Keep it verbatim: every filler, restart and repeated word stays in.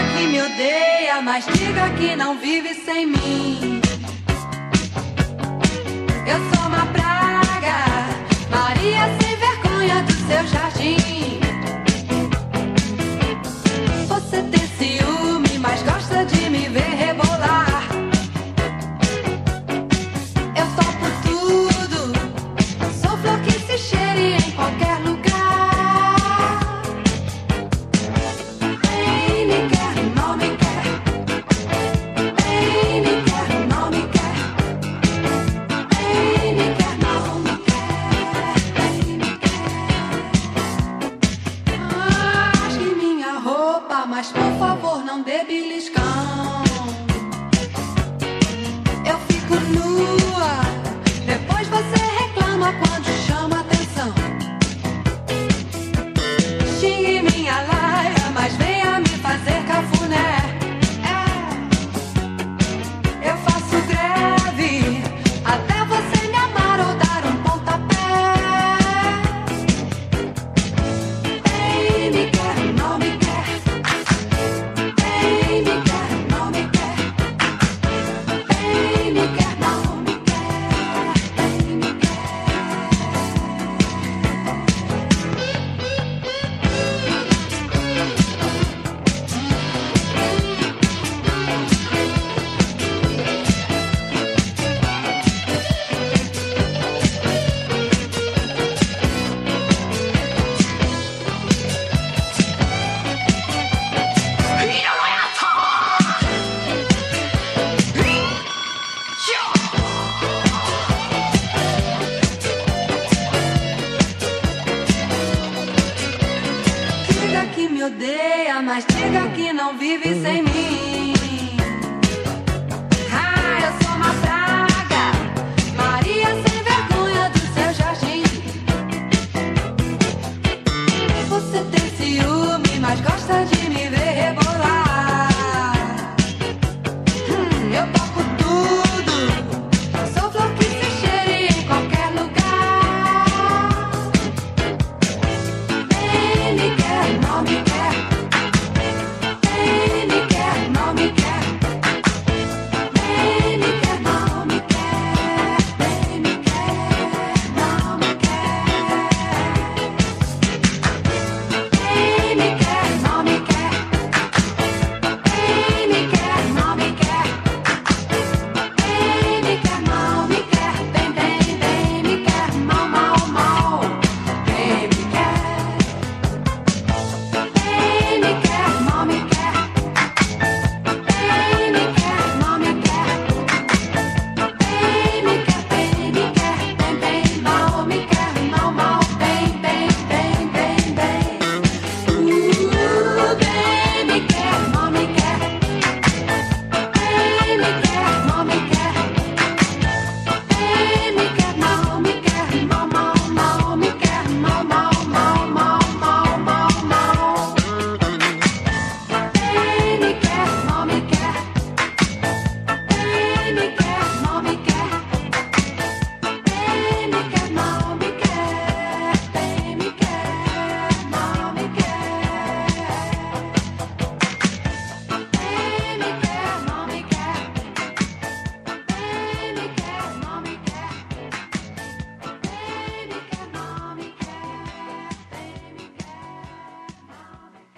que me odeia, mas diga que não vive sem mim. Eu sou uma praga, Maria sem vergonha do seu jardim. Você tem ciúme, mas gosta de me ver rebolar. Eu topo tudo, sou flor que se cheire em qualquer lugar. Bem me quer, não me quer. Bem me quer, não me quer. Bem me quer, não me quer. Bem me quer. Rasgue minha roupa, mas por favor não dê beliscão. Eu fico nua, depois você reclama quando chama atenção. Xingue minha laia, mas venha me fazer cafuné. É, eu faço greve até você me amar ou dar um pontapé. Bem me quer, não me quer. Bem me quer, não me quer. Bem me quer, não me quer. Bem me quer. Diga que me odeia, mas diga que não vive sem mim. Ah, eu sou uma praga, Maria sem vergonha do seu jardim. Você tem ciúme, mas gosta de